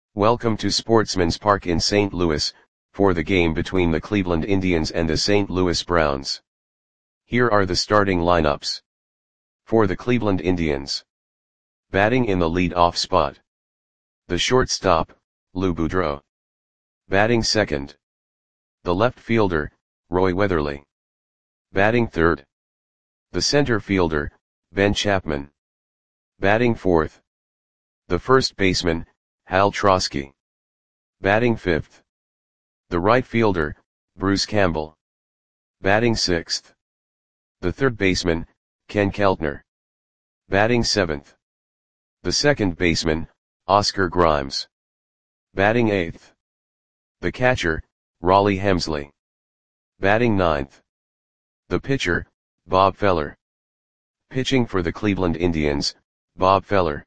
Welcome to Sportsman's Park in St. Louis, for the game between the Cleveland Indians and the St. Louis Browns. Here are the starting lineups. For the Cleveland Indians. Batting in the lead-off spot. The shortstop, Lou Boudreau. Batting second. The left fielder, Roy Weatherly. Batting third. The center fielder, Ben Chapman. Batting fourth. The first baseman, Hal Trosky. Batting fifth. The right fielder, Bruce Campbell. Batting sixth. The third baseman, Ken Keltner. Batting seventh. The second baseman, Oscar Grimes. Batting eighth. The catcher, Rollie Hemsley. Batting ninth. The pitcher, Bob Feller. Pitching for the Cleveland Indians, Bob Feller.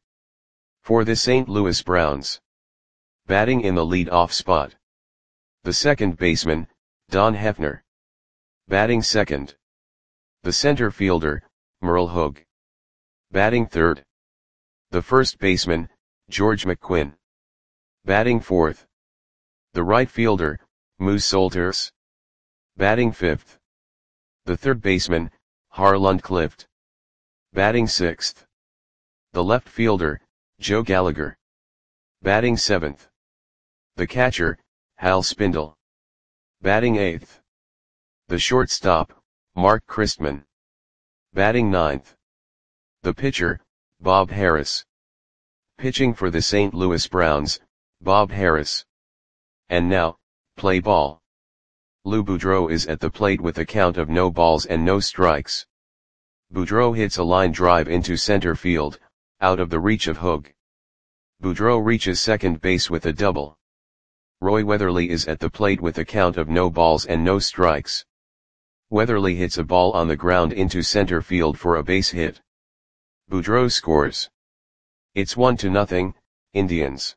For the St. Louis Browns. Batting in the lead-off spot. The second baseman, Don Hefner. Batting second. The center fielder, Merle Hogue. Batting third. The first baseman, George McQuinn. Batting fourth. The right fielder, Moose Solters. Batting fifth. The third baseman, Harlan Clift. Batting sixth. The left fielder, Joe Gallagher. Batting seventh. The catcher, Hal Spindle. Batting eighth. The shortstop, Mark Christman. Batting ninth. The pitcher, Bob Harris. Pitching for the St. Louis Browns, Bob Harris. And now, play ball. Lou Boudreau is at the plate with a count of no balls and no strikes. Boudreau hits a line drive into center field, out of the reach of Hogue. Boudreau reaches second base with a double. Roy Weatherly is at the plate with a count of no balls and no strikes. Weatherly hits a ball on the ground into center field for a base hit. Boudreau scores. It's 1-0, Indians.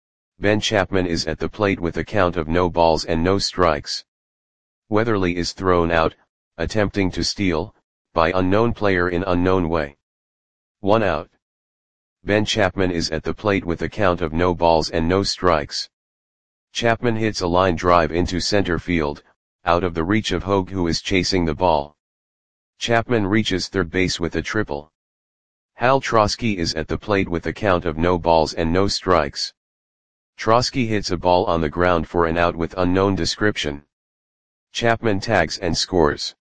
Ben Chapman is at the plate with a count of no balls and no strikes. Weatherly is thrown out, attempting to steal, by unknown player in unknown way. 1 out. Ben Chapman is at the plate with a count of no balls and no strikes. Chapman hits a line drive into center field, out of the reach of Hogue, who is chasing the ball. Chapman reaches third base with a triple. Hal Trosky is at the plate with a count of no balls and no strikes. Trosky hits a ball on the ground for an out with unknown description. Chapman tags and scores.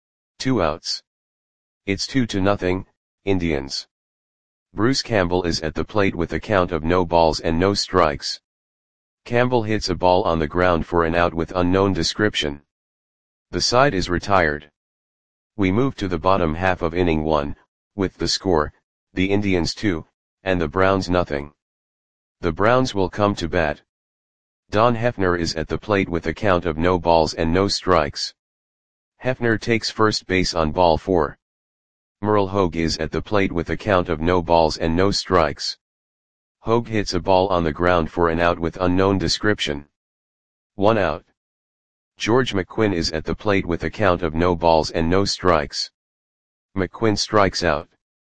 2 outs. It's 2-0, Indians. Bruce Campbell is at the plate with a count of no balls and no strikes. Campbell hits a ball on the ground for an out with unknown description. The side is retired. We move to the bottom half of inning 1, with the score, the Indians 2, and the Browns 0. The Browns will come to bat. Don Hefner is at the plate with a count of no balls and no strikes. Hefner takes first base on ball 4. Merle Hogue is at the plate with a count of no balls and no strikes. Hogue hits a ball on the ground for an out with unknown description. 1 out. George McQuinn is at the plate with a count of no balls and no strikes. McQuinn strikes out.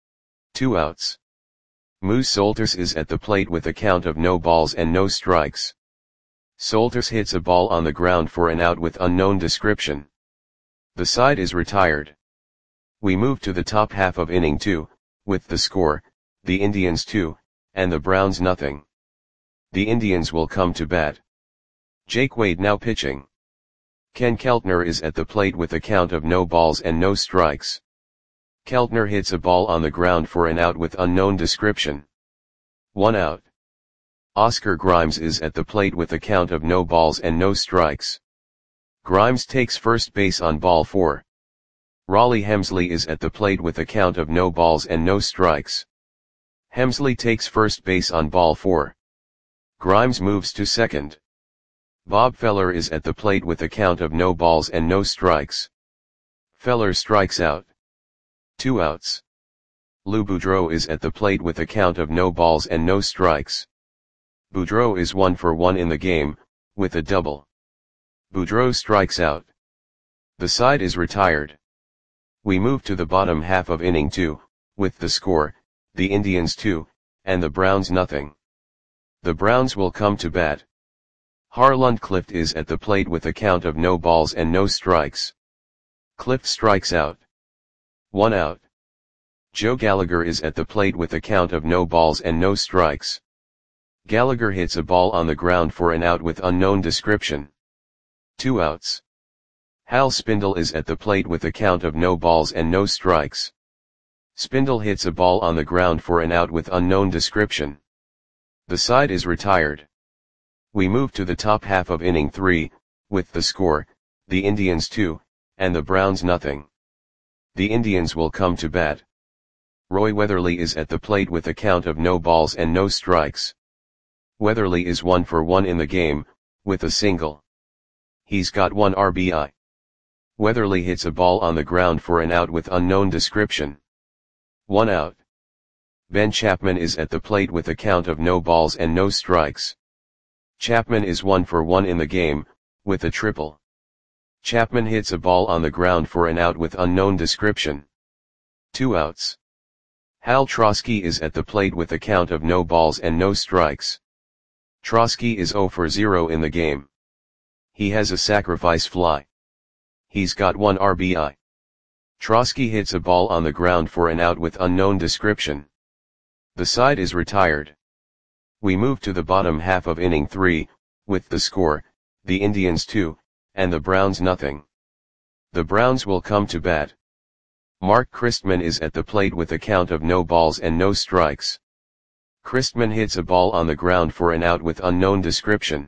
2 outs. Moose Solters is at the plate with a count of no balls and no strikes. Solters hits a ball on the ground for an out with unknown description. The side is retired. We move to the top half of inning 2, with the score, the Indians 2, and the Browns 0. The Indians will come to bat. Jake Wade now pitching. Ken Keltner is at the plate with a count of no balls and no strikes. Keltner hits a ball on the ground for an out with unknown description. 1 out. Oscar Grimes is at the plate with a count of no balls and no strikes. Grimes takes first base on ball 4. Rollie Hemsley is at the plate with a count of no balls and no strikes. Hemsley takes first base on ball 4. Grimes moves to second. Bob Feller is at the plate with a count of no balls and no strikes. Feller strikes out. 2 outs. Lou Boudreau is at the plate with a count of no balls and no strikes. Boudreau is 1 for 1 in the game, with a double. Boudreau strikes out. The side is retired. We move to the bottom half of inning 2, with the score, the Indians 2, and the Browns 0. The Browns will come to bat. Harlund Clift is at the plate with a count of no balls and no strikes. Clift strikes out. 1 out. Joe Gallagher is at the plate with a count of no balls and no strikes. Gallagher hits a ball on the ground for an out with unknown description. 2 outs. Hal Spindle is at the plate with a count of no balls and no strikes. Spindle hits a ball on the ground for an out with unknown description. The side is retired. We move to the top half of inning 3, with the score, the Indians 2, and the Browns nothing. The Indians will come to bat. Roy Weatherly is at the plate with a count of no balls and no strikes. Weatherly is 1 for 1 in the game, with a single. He's got 1 RBI. Weatherly hits a ball on the ground for an out with unknown description. 1 out. Ben Chapman is at the plate with a count of no balls and no strikes. Chapman is 1 for 1 in the game, with a triple. Chapman hits a ball on the ground for an out with unknown description. 2 outs. Hal Trosky is at the plate with a count of no balls and no strikes. Trosky is 0 for 0 in the game. He has a sacrifice fly. He's got 1 RBI. Trosky hits a ball on the ground for an out with unknown description. The side is retired. We move to the bottom half of inning 3, with the score, the Indians 2, and the Browns nothing. The Browns will come to bat. Mark Christman is at the plate with a count of no balls and no strikes. Christman hits a ball on the ground for an out with unknown description.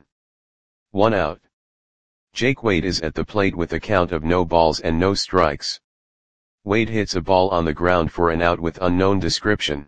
1 out. Jake Wade is at the plate with a count of no balls and no strikes. Wade hits a ball on the ground for an out with unknown description.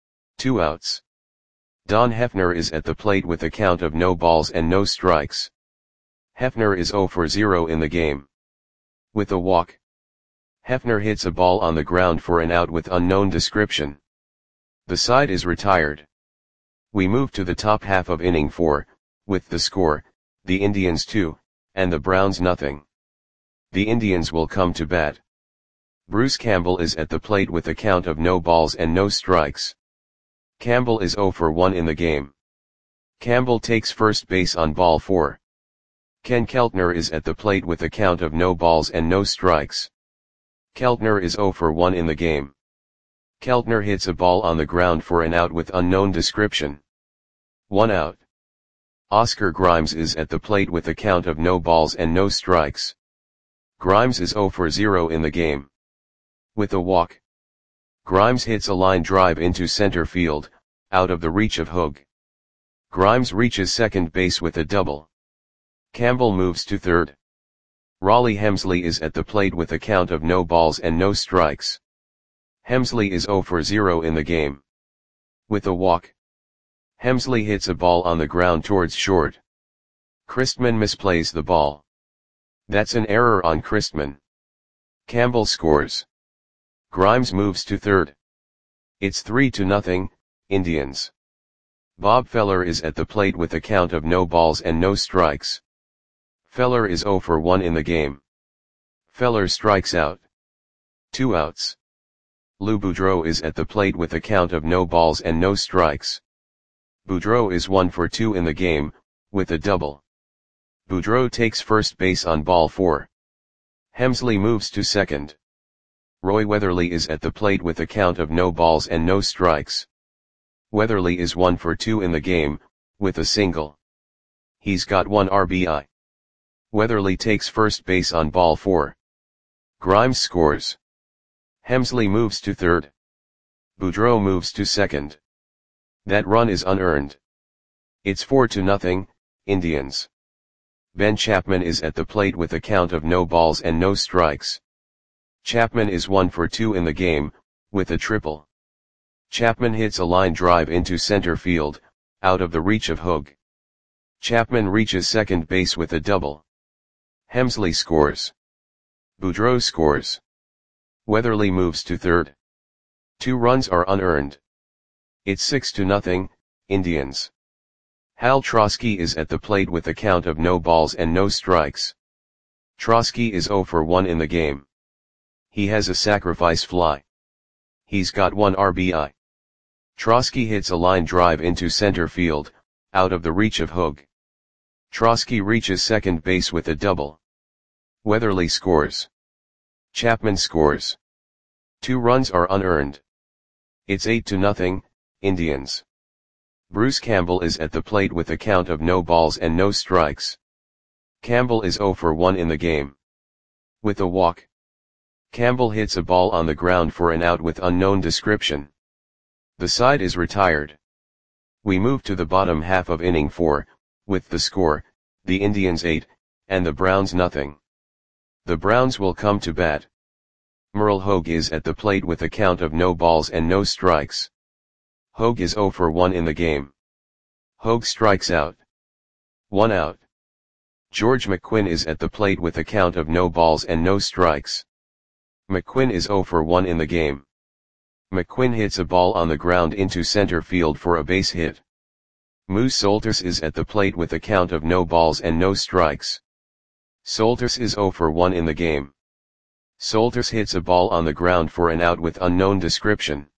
2 outs. Don Hefner is at the plate with a count of no balls and no strikes. Hefner is 0 for 0 in the game. With a walk. Hefner hits a ball on the ground for an out with unknown description. The side is retired. We move to the top half of inning 4, with the score, the Indians 2, and the Browns nothing. The Indians will come to bat. Bruce Campbell is at the plate with a count of no balls and no strikes. Campbell is 0 for 1 in the game. Campbell takes first base on ball 4. Ken Keltner is at the plate with a count of no balls and no strikes. Keltner is 0 for 1 in the game. Keltner hits a ball on the ground for an out with unknown description. 1 out. Oscar Grimes is at the plate with a count of no balls and no strikes. Grimes is 0 for 0 in the game. With a walk. Grimes hits a line drive into center field, out of the reach of Hoog. Grimes reaches second base with a double. Campbell moves to third. Raleigh Hemsley is at the plate with a count of no balls and no strikes. Hemsley is 0 for 0 in the game. With a walk. Hemsley hits a ball on the ground towards short. Christman misplays the ball. That's an error on Christman. Campbell scores. Grimes moves to third. It's 3-0, Indians. Bob Feller is at the plate with a count of no balls and no strikes. Feller is 0 for 1 in the game. Feller strikes out. 2 outs. Lou Boudreau is at the plate with a count of no balls and no strikes. Boudreau is 1 for 2 in the game, with a double. Boudreau takes first base on ball 4. Hemsley moves to second. Roy Weatherly is at the plate with a count of no balls and no strikes. Weatherly is 1 for 2 in the game, with a single. He's got 1 RBI. Weatherly takes first base on ball 4. Grimes scores. Hemsley moves to third. Boudreau moves to second. That run is unearned. It's 4-0, Indians. Ben Chapman is at the plate with a count of no balls and no strikes. Chapman is 1 for 2 in the game, with a triple. Chapman hits a line drive into center field, out of the reach of Hoog. Chapman reaches second base with a double. Hemsley scores. Boudreau scores. Weatherly moves to third. 2 runs are unearned. It's 6-0, Indians. Hal Trosky is at the plate with a count of no balls and no strikes. Trosky is 0 for 1 in the game. He has a sacrifice fly. He's got 1 RBI. Trosky hits a line drive into center field, out of the reach of Hogue. Trosky reaches second base with a double. Weatherly scores. Chapman scores. 2 runs are unearned. It's 8-0, Indians. Bruce Campbell is at the plate with a count of no balls and no strikes. Campbell is 0 for 1 in the game. With a walk. Campbell hits a ball on the ground for an out with unknown description. The side is retired. We move to the bottom half of inning 4, with the score, the Indians 8, and the Browns nothing. The Browns will come to bat. Merle Hogue is at the plate with a count of no balls and no strikes. Hogue is 0 for 1 in the game. Hogue strikes out. 1 out. George McQuinn is at the plate with a count of no balls and no strikes. McQuinn is 0 for 1 in the game. McQuinn hits a ball on the ground into center field for a base hit. Moose Solters is at the plate with a count of no balls and no strikes. Solters is 0 for 1 in the game. Solters hits a ball on the ground for an out with unknown description.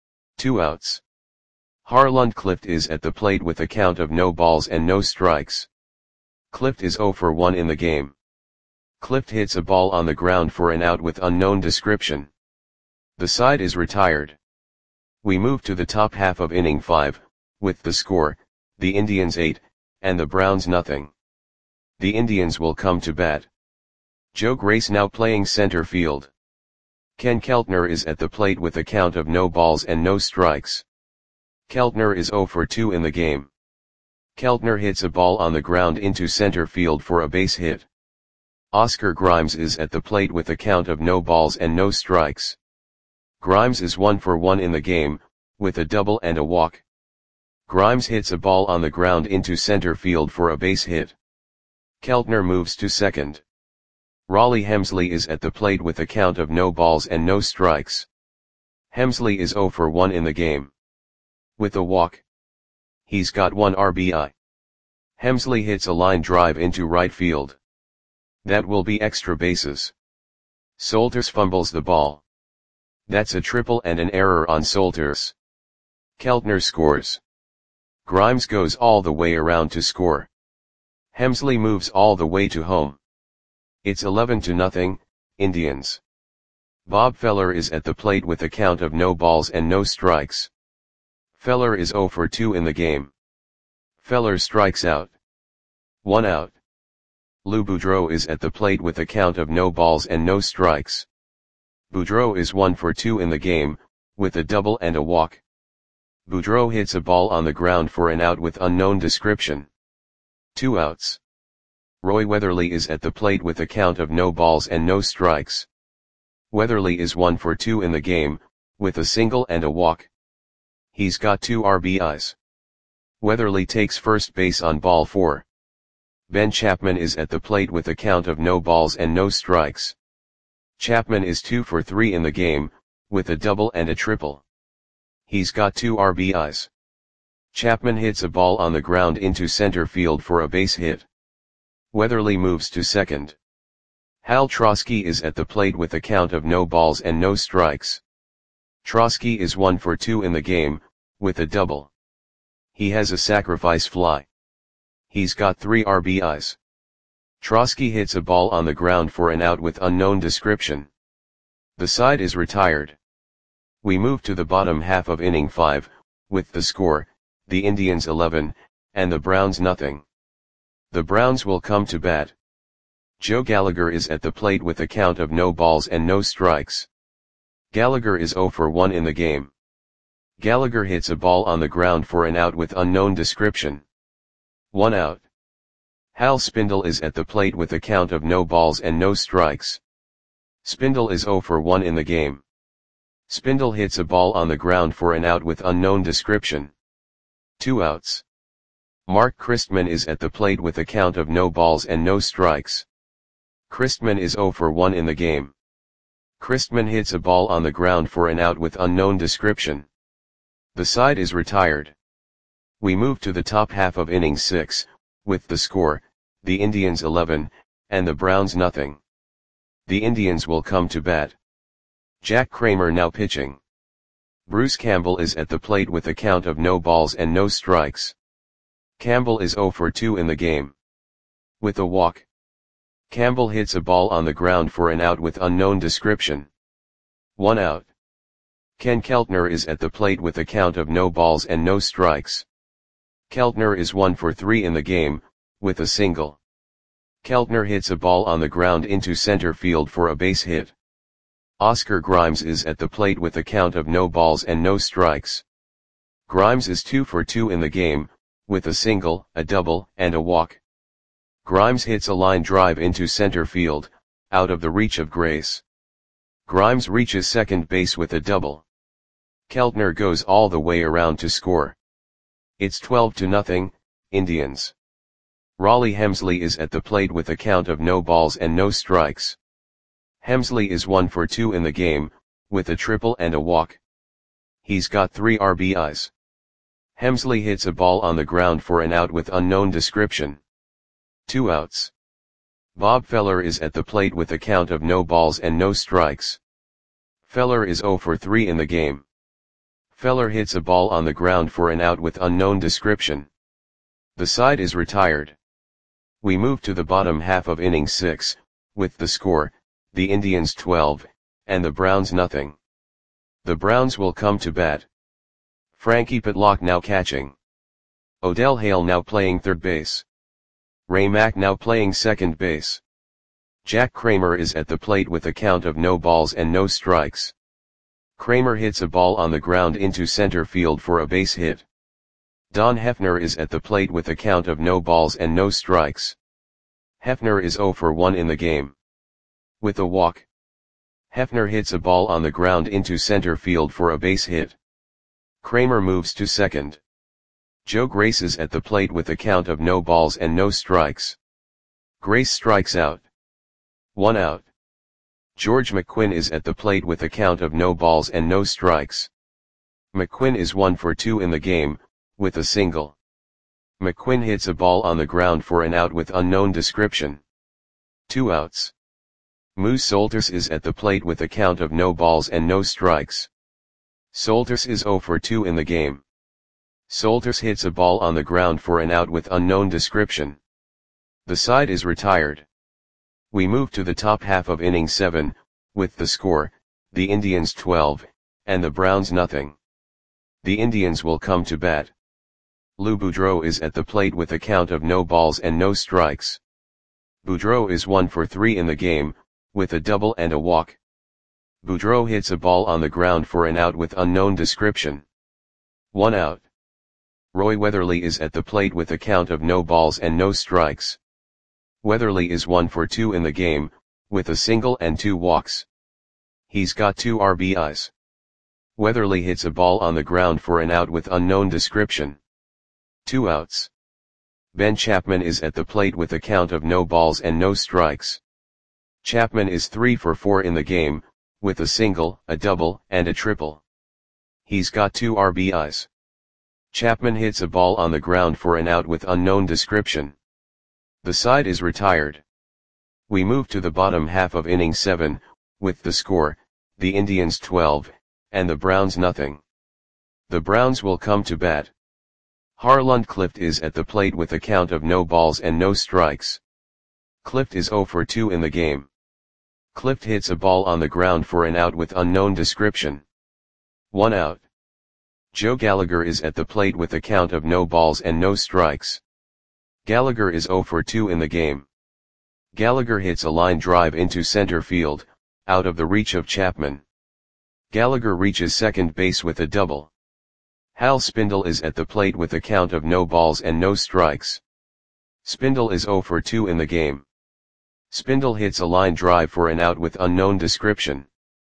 2 outs. Harlund Clift is at the plate with a count of no balls and no strikes. Clift is 0 for 1 in the game. Clift hits a ball on the ground for an out with unknown description. The side is retired. We move to the top half of inning 5, with the score, the Indians 8, and the Browns nothing. The Indians will come to bat. Joe Grace now playing center field. Ken Keltner is at the plate with a count of no balls and no strikes. Keltner is 0 for 2 in the game. Keltner hits a ball on the ground into center field for a base hit. Oscar Grimes is at the plate with a count of no balls and no strikes. Grimes is 1 for 1 in the game, with a double and a walk. Grimes hits a ball on the ground into center field for a base hit. Keltner moves to second. Raleigh Hemsley is at the plate with a count of no balls and no strikes. Hemsley is 0 for 1 in the game. With a walk. He's got 1 RBI. Hemsley hits a line drive into right field. That will be extra bases. Solters fumbles the ball. That's a triple and an error on Solters. Keltner scores. Grimes goes all the way around to score. Hemsley moves all the way to home. It's 11-0, Indians. Bob Feller is at the plate with a count of no balls and no strikes. Feller is 0 for 2 in the game. Feller strikes out. 1 out. Lou Boudreau is at the plate with a count of no balls and no strikes. Boudreau is 1 for 2 in the game, with a double and a walk. Boudreau hits a ball on the ground for an out with unknown description. 2 outs. Roy Weatherly is at the plate with a count of no balls and no strikes. Weatherly is 1 for 2 in the game, with a single and a walk. He's got 2 RBIs. Weatherly takes first base on ball 4. Ben Chapman is at the plate with a count of no balls and no strikes. Chapman is 2 for 3 in the game, with a double and a triple. He's got 2 RBIs. Chapman hits a ball on the ground into center field for a base hit. Weatherly moves to second. Hal Trosky is at the plate with a count of no balls and no strikes. Trosky is 1 for 2 in the game, with a double. He has a sacrifice fly. He's got 3 RBIs. Trosky hits a ball on the ground for an out with unknown description. The side is retired. We move to the bottom half of inning 5, with the score, the Indians 11, and the Browns nothing. The Browns will come to bat. Joe Gallagher is at the plate with a count of no balls and no strikes. Gallagher is 0 for 1 in the game. Gallagher hits a ball on the ground for an out with unknown description. 1 out. Hal Spindle is at the plate with a count of no balls and no strikes. Spindle is 0 for 1 in the game. Spindle hits a ball on the ground for an out with unknown description. 2 outs. Mark Christman is at the plate with a count of no balls and no strikes. Christman is 0 for 1 in the game. Christman hits a ball on the ground for an out with unknown description. The side is retired. We move to the top half of inning 6, with the score, the Indians 11, and the Browns nothing. The Indians will come to bat. Jack Kramer now pitching. Bruce Campbell is at the plate with a count of no balls and no strikes. Campbell is 0 for 2 in the game. With a walk. Campbell hits a ball on the ground for an out with unknown description. 1 out. Ken Keltner is at the plate with a count of no balls and no strikes. Keltner is 1 for 3 in the game, with a single. Keltner hits a ball on the ground into center field for a base hit. Oscar Grimes is at the plate with a count of no balls and no strikes. Grimes is 2 for 2 in the game, with a single, a double, and a walk. Grimes hits a line drive into center field, out of the reach of Grace. Grimes reaches second base with a double. Keltner goes all the way around to score. It's 12-0, Indians. Raleigh Hemsley is at the plate with a count of no balls and no strikes. Hemsley is 1 for 2 in the game, with a triple and a walk. He's got 3 RBIs. Hemsley hits a ball on the ground for an out with unknown description. 2 outs. Bob Feller is at the plate with a count of no balls and no strikes. Feller is 0 for 3 in the game. Feller hits a ball on the ground for an out with unknown description. The side is retired. We move to the bottom half of inning 6, with the score, the Indians 12, and the Browns nothing. The Browns will come to bat. Frankie Pitlock now catching. Odell Hale now playing third base. Ray Mack now playing second base. Jack Kramer is at the plate with a count of no balls and no strikes. Kramer hits a ball on the ground into center field for a base hit. Don Hefner is at the plate with a count of no balls and no strikes. Hefner is 0 for 1 in the game. With a walk. Hefner hits a ball on the ground into center field for a base hit. Kramer moves to second. Joe Grace is at the plate with a count of no balls and no strikes. Grace strikes out. 1 out. George McQuinn is at the plate with a count of no balls and no strikes. McQuinn is 1 for 2 in the game, with a single. McQuinn hits a ball on the ground for an out with unknown description. 2 outs. Moose Solters is at the plate with a count of no balls and no strikes. Solters is 0 for 2 in the game. Solters hits a ball on the ground for an out with unknown description. The side is retired. We move to the top half of inning 7, with the score, the Indians 12, and the Browns nothing. The Indians will come to bat. Lou Boudreau is at the plate with a count of no balls and no strikes. Boudreau is 1 for 3 in the game, with a double and a walk. Boudreau hits a ball on the ground for an out with unknown description. 1 out. Roy Weatherly is at the plate with a count of no balls and no strikes. Weatherly is 1 for 2 in the game, with a single and 2 walks. He's got 2 RBIs. Weatherly hits a ball on the ground for an out with unknown description. 2 outs. Ben Chapman is at the plate with a count of no balls and no strikes. Chapman is 3 for 4 in the game, with a single, a double, and a triple. He's got 2 RBIs. Chapman hits a ball on the ground for an out with unknown description. The side is retired. We move to the bottom half of inning 7, with the score, the Indians 12, and the Browns nothing. The Browns will come to bat. Harland Clift is at the plate with a count of no balls and no strikes. Clift is 0 for 2 in the game. Clift hits a ball on the ground for an out with unknown description. 1 out. Joe Gallagher is at the plate with a count of no balls and no strikes. Gallagher is 0 for 2 in the game. Gallagher hits a line drive into center field, out of the reach of Chapman. Gallagher reaches second base with a double. Hal Spindle is at the plate with a count of no balls and no strikes. Spindle is 0 for 2 in the game. Spindle hits a line drive for an out with unknown description.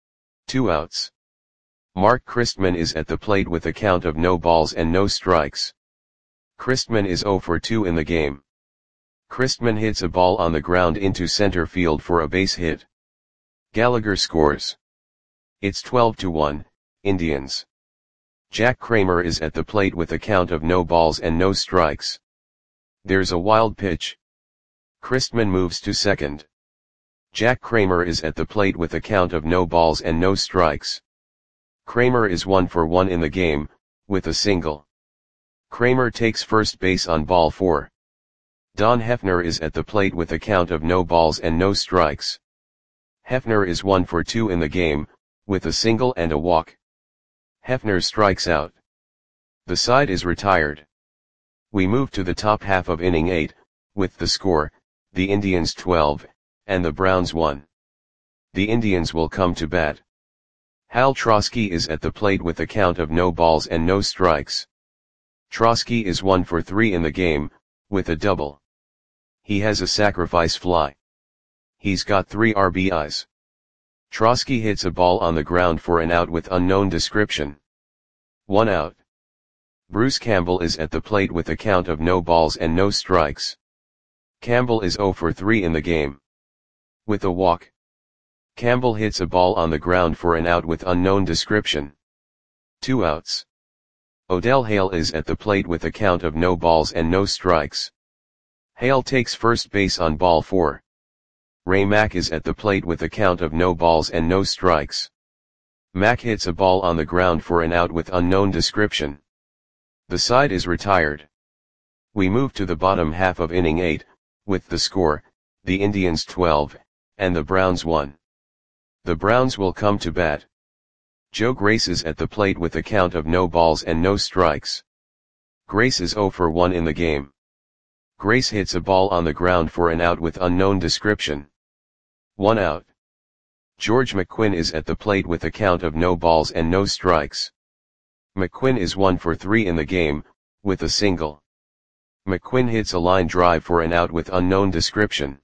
2 outs. Mark Christman is at the plate with a count of no balls and no strikes. Christman is 0 for 2 in the game. Christman hits a ball on the ground into center field for a base hit. Gallagher scores. It's 12-1, Indians. Jack Kramer is at the plate with a count of no balls and no strikes. There's a wild pitch. Christman moves to second. Jack Kramer is at the plate with a count of no balls and no strikes. Kramer is 1 for 1 in the game, with a single. Kramer takes first base on ball 4. Don Hefner is at the plate with a count of no balls and no strikes. Hefner is 1 for 2 in the game, with a single and a walk. Hefner strikes out. The side is retired. We move to the top half of inning 8, with the score, the Indians 12, and the Browns 1. The Indians will come to bat. Hal Trosky is at the plate with a count of no balls and no strikes. Trosky is 1 for 3 in the game, with a double. He has a sacrifice fly. He's got 3 RBIs. Trosky hits a ball on the ground for an out with unknown description. 1 out. Bruce Campbell is at the plate with a count of no balls and no strikes. Campbell is 0 for 3 in the game. With a walk. Campbell hits a ball on the ground for an out with unknown description. 2 outs. Odell Hale is at the plate with a count of no balls and no strikes. Hale takes first base on ball 4. Ray Mack is at the plate with a count of no balls and no strikes. Mack hits a ball on the ground for an out with unknown description. The side is retired. We move to the bottom half of inning 8, with the score, the Indians 12, and the Browns 1. The Browns will come to bat. Joe Grace is at the plate with a count of no balls and no strikes. Grace is 0 for 1 in the game. Grace hits a ball on the ground for an out with unknown description. 1 out. George McQuinn is at the plate with a count of no balls and no strikes. McQuinn is 1 for 3 in the game, with a single. McQuinn hits a line drive for an out with unknown description.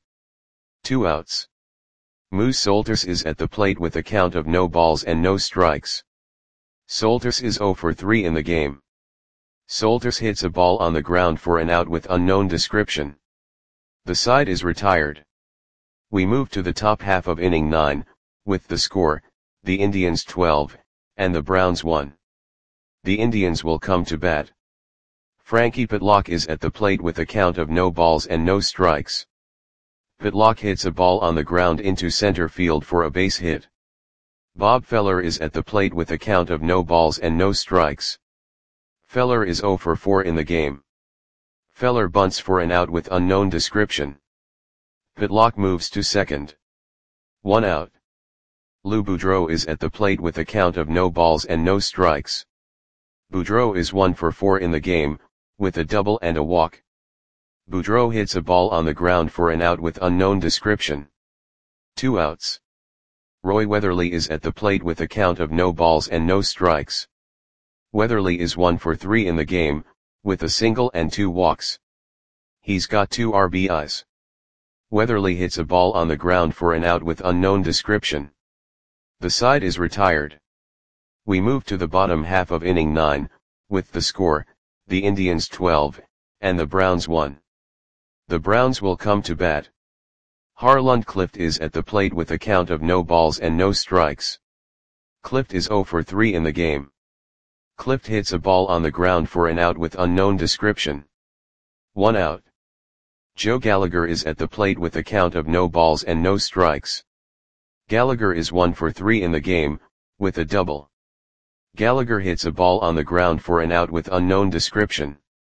2 outs. Moose Solters is at the plate with a count of no balls and no strikes. Solters is 0 for 3 in the game. Solters hits a ball on the ground for an out with unknown description. The side is retired. We move to the top half of inning 9, with the score, the Indians 12, and the Browns 1. The Indians will come to bat. Frankie Pitlock is at the plate with a count of no balls and no strikes. Pitlock hits a ball on the ground into center field for a base hit. Bob Feller is at the plate with a count of no balls and no strikes. Feller is 0 for 4 in the game. Feller bunts for an out with unknown description. Pitlock moves to second. 1 out. Lou Boudreau is at the plate with a count of no balls and no strikes. Boudreau is 1 for 4 in the game, with a double and a walk. Boudreau hits a ball on the ground for an out with unknown description. 2 outs. Roy Weatherly is at the plate with a count of no balls and no strikes. Weatherly is 1 for 3 in the game, with a single and 2 walks. He's got 2 RBIs. Weatherly hits a ball on the ground for an out with unknown description. The side is retired. We move to the bottom half of inning 9, with the score, the Indians 12, and the Browns 1. The Browns will come to bat. Harland Clift is at the plate with a count of no balls and no strikes. Clift is 0 for 3 in the game. Clift hits a ball on the ground for an out with unknown description. 1 out. Joe Gallagher is at the plate with a count of no balls and no strikes. Gallagher is 1 for 3 in the game, with a double. Gallagher hits a ball on the ground for an out with unknown description.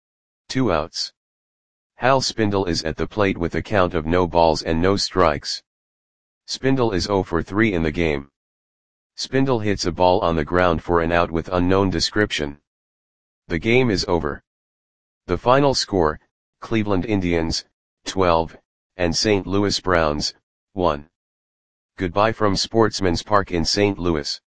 2 outs. Hal Spindle is at the plate with a count of no balls and no strikes. Spindle is 0 for 3 in the game. Spindle hits a ball on the ground for an out with unknown description. The game is over. The final score, Cleveland Indians, 12, and St. Louis Browns, 1. Goodbye from Sportsman's Park in St. Louis.